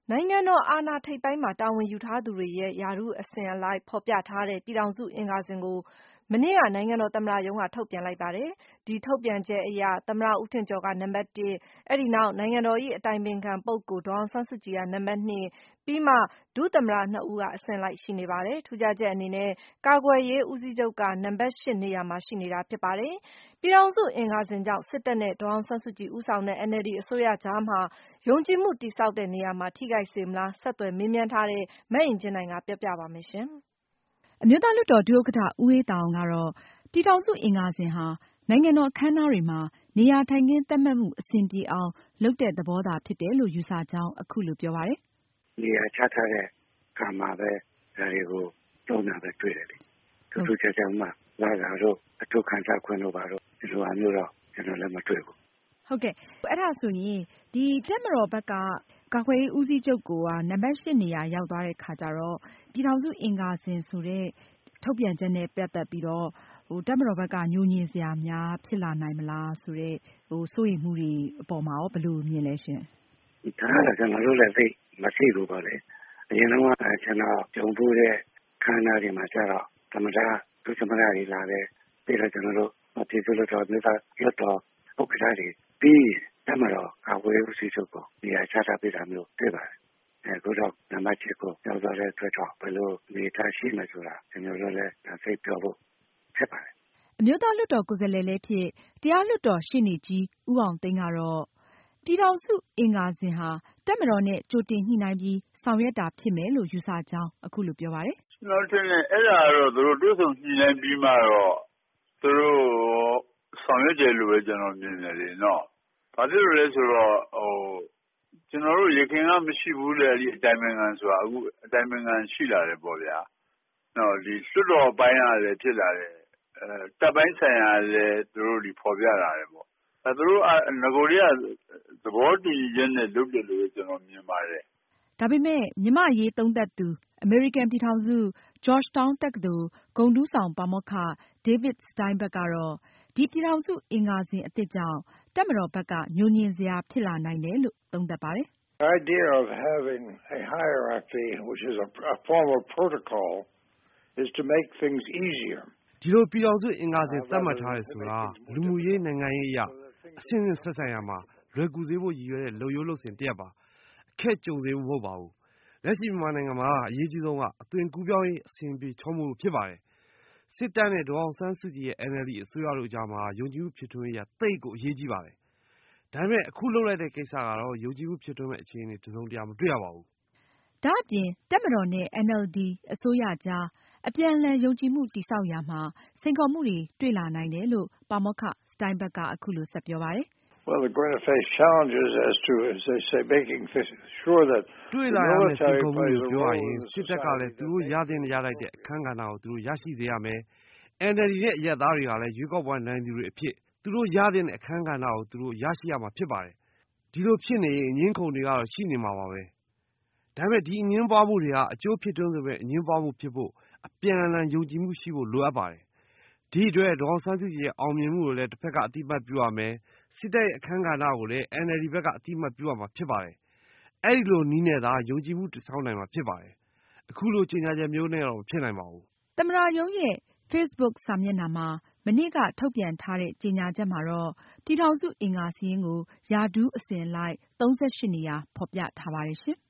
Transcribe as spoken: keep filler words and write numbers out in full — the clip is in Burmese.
နိုင်ငံတော်အာဏာထိပ်ပိုင်းမှာတာဝန်ယူထားသူတွေရဲ့ရာထူးအစဉ်အလိုက်ဖော်ပြထားတဲ့ပြည်ထောင်စုအင်္ဂါစဉ်ကိုမနေ့ကနိုင်ငံတော်သမ္မတရုံးကထုတ်ပြန်လိုက်ပါတယ်။ဒီထုတ်ပြန်ချက်အရသမ္မတဦးထင်ကျော်ကနံပါတ်တစ်၊အဲဒီနောက်နိုင်ငံတော်၏အတိုင်ပင်ခံပုဂ္ဂိုလ်ဒေါ်အောင်ဆန်းစုကြည်ကနံပါတ်နှစ်၊ပြီးမှဒုသမ္မတနှစ်ဦးကအစဉ်လိုက်ရှိနေပါတယ်။ထူးခြားချက်အနေနဲ့ကာကွယ်ရေးဦးစီးချုပ်ကနံပါတ်ရှစ်နေရာမှာရှိနေတာဖြစ်ပါတယ်။ပြည်ထောင်စုအင်္ဂါစဉ်ကြောင့်စစ်တပ်နဲ့ဒေါ်အောင်ဆန်းစုကြည်ဦးဆောင်တဲ့ အန်အယ်လ်ဒီအစိုးရကြားမှာယုံကြည်မှုတည်ဆောက်တဲ့နေရာမှာထိခိုက်စေမလားဆက်သွယ်မေးမြန်းထားတဲ့မအင်ကြင်းနိုင်ကပြောပြပါမယ်ရှင်။အမျိုးသားလွှတ်တော်ဒုဥက္ကဋ္ဌဦးအေးသာအောင်ကတော့ပြည်ထောင်စုအင်္ဂါစဉ်ဟာနိုင်ငံတော်အခမ်းအနားတွေမှာနေရာထိုင်ခင်းသတ်မှတ်မှုအဆင်ပြေအောင်လုပ်တဲ့သဘောသာဖြစ်တယ်လို့ယူဆကြောင်းအခုလိုပြောပါတယ်။နေရာချထားတဲ့အခါမှာပဲဒါတွေကိုသုံးတာပဲတွေ့တယ်လေ။သူတို့ကြောင့်မှလာတာတော့အထုခံစားခွင့်လို့ပါတော့ဒီလိုအမျိုးတော့ကျွန်တော်လည်းမတွေ့ဘူး။ဟုတ်ကဲ့အဲ့ဒါဆိုရင်ဒီတပ်မတော်ဘက်ကကာကွယ်ရေးဦးစီးချုပ်ကနံပါတ်ရှစ်နေရာရောက်သွားတဲ့ခါကျတော့ပြည်ထောင်စုအင်္ဂါစဉ်ဆိုတဲ့ထုတ်ပြန်ချက်နဲ့ပတ်သက်ပြီးတော့ဟိုတပ်မတော်ဘက်ကညှို့ညင်စရာများဖြစ်လာနိုင်မလားဆိုတဲ့ဟိုစိုးရိမ်မှုတွေအပေါ်မှာရောဘယ်လိုမြင်လဲရှင်။ဒါကကျွန်တော်တို့လည်းသိမရှိဘူးပါလေ။အရင်တော့ကျွန်တော်ကြုံဖို့တဲ့ခန္ဓာတွေမှာကျတော့သမ္မတဒုသမ္မတတွေလာတယ်ပြီးတော့ကျွန်တော်တို့ပြည်သူ့လွှတ်တော်မြို့သားလွှတ်တော်ဥက္ကဋ္ဌတွေပြီးတပ်မတော်ကာကွယ်ရေးဦးစီးချုပ်ကိုနေရာချထားပေးတာမျိုးတွေ့ပါတယ်။အခုတော့နံပါတ်ချက်ကိုရောက်သွားတဲ့အတွက်တော့ဘယ်လိုနေထားရှိမှဆိုတာကျွန်တော်တို့လည်းသိပြောဖို့ဖြစ်ပါတယ်။အမျိုးသားလွှတ်တော်ကိုယ်စားလှယ်လည်းဖြစ်တရားလွှတ်တော်ရှေ့နေကြီးဦးအောင်သိန်းကတော့ပြည်ထောင်စုအင်္ဂါစဉ်ဟာတပ်မတော်နဲ့ကြိုတင်ညှိနှိုင်းပြီးဆောင်ရွက်တာဖြစ်မယ်လို့ယူဆကြောင်းအခုလိုပြောပါတယ်။ကျွန်တော်ထင်တယ်အဲ့ဒါတော့သူတို့တွဲဆုံညှိနှိုင်းပြီးမှတော့သူတို့ဆောင်ရွက်တယ်လို့ပဲကျွန်တော်မြင်တယ်လေနော်။ဘာဖြစ်လို့လဲဆိုတော့ဟိုကျွန်တော်တို့ရခင်ကမရှိဘူးလေဒီအတိုင်းပင်ခံဆိုတာအခုအတိုင်းပင်ခံရှိလာတယ်ပေါ့ဗျာ။နော်ဒီလွှတ်တော်ပိုင်းကလည်းဖြစ်လာတယ်အဲတပ်ပိုင်းဆိုင်ရာလည်းသူတို့ဒီဖော်ပြလာတယ်ပေါ့။အဲသူတို့ငကိုရီးယားသဘောတူညီချက်နဲ့လုပ်တယ်လို့ကျွန်တော်မြင်ပါတယ်။ဒါပေမဲ့မြန်မာ့ရေးသုံးသပ်သူအမေရိကန်ပြည်ထောင်စု Georgetown တက္ကသိုလ်ဂုဏ်ထူးဆောင်ပါမောက္ခ David Steinberg ကတော့ဒီပြည်ထောင်စုအင်္ဂါစဉ်အသစ်ကြောင့်တပ်မတော်ဘက်ကညှို့ညင်စရာဖြစ်လာနိုင်တယ်လို့သုံးသပ်ပါတယ်။ The idea of having a hierarchy which is a, a form of protocol is to make things easier. ဒီလိုပြည်ထောင်စုအင်္ဂါစဉ်သတ်မှတ်ထားတယ်ဆိုတာလူမှုရေးနိုင်ငံရေးအရအဆင့်ဆင့်ဆက်ဆံရမှာလွယ်ကူစေဖို့ရည်ရွယ်တဲ့လုပ်ရိုးလုပ်စဉ်တရက်ပါအခက်ကြုံစေဖို့မဟုတ်ပါဘူးလက်ရှိမြန်မာနိုင်ငံမှာအရေးကြီးဆုံးကအသွင်ကူးပြောင်းရေးအစဉ်ပြေချောမွေ့ဖြစ်ပါတယ်စစ်တပ်နဲ့ဒေါ်အောင်ဆန်းစုကြည်ရဲ့ အန်အယ်လ်ဒီ အစိုးရတို့ကြားမှာယုံကြည်မှုဖြစ်ထွန်းရေးသိပ်ကိုအရေးကြီးပါတယ်ဒါပေမဲ့အခုလုပ်လိုက်တဲ့ကိစ္စကတော့ယုံကြည်မှုဖြစ်ထွန်းမဲ့အခြေအနေတစုံတရာမတွေ့ရပါဘူးဒါအပြင်တပ်မတော်နဲ့ အန်အယ်လ်ဒီအစိုးရကြားအပြန်အလှန်ယုံကြည်မှုတည်ဆောက်ရာမှာစိန်ခေါ်မှုတွေတွေ့လာနိုင်တယ်လို့ပါမောက္ခ Steinberg ကအခုလိုဆက်ပြောပါတယ်။ Well, they're going to face challenges as to, as they say, making sure that the military plays a role in society. စစ်တပ်ကလည်းသူတို့ရသင့်ရလိုက်တဲ့အခမ်းကဏ္ဍကိုသူတို့ရရှိစေရမယ်။ အန်အယ်လ်ဒီရဲ့အရပ်သားတွေကလည်းရွေးကောက်ပွဲနိုင်သူတွေအဖြစ်သူတို့ရသင့်တဲ့အခမ်းကဏ္ဍကိုသူတို့ရရှိရမှာဖြစ်ပါတယ်။ဒီလိုဖြစ်နေရင်အငင်းခုန်တွေကတော့ရှိနေမှာပါပဲ။ဒါပေမဲ့ဒီအငင်းပွားမှုတွေဟာအကျိုးဖြစ်ထွန်းစေမဲ့အငင်းပွားမှုဖြစ်ဖို့အပြန်အလှန်ယုံကြည်မှုရှိဖို့လိုအပ်ပါတယ်။ဒီအတွက်ဒေါ်အောင်ဆန်းစုကြည်ရဲ့အောင်မြင်မှုကိုလည်းတစ်ဖက်ကအတိအမှတ်ပြုရမယ်။စစ်တပ်ရဲ့အခမ်းကဏ္ဍကိုလည်း အန်အယ်လ်ဒီ ဘက်ကအတိအမှတ်ပြုရမှာဖြစ်ပါတယ်။အဲဒီလိုနည်းနဲ့သာယုံကြည်မှုတည်ဆောက်နိုင်မှာဖြစ်ပါတယ်။အခုလိုကြေညာချက်မျိုးနဲ့တော့မဖြစ်နိုင်ပါဘူး။သမ္မတရုံးရဲ့ Facebook စာမျက်နှာမှာမနေ့ကထုတ်ပြန်ထားတဲ့ကြေညာချက်မှာတော့ပြည်ထောင်စုအင်္ဂါစာရင်းကိုရာထူးအစဉ်လိုက်သုံးဆယ့်ရှစ်နေရာဖော်ပြထားပါတယ်ရှင်။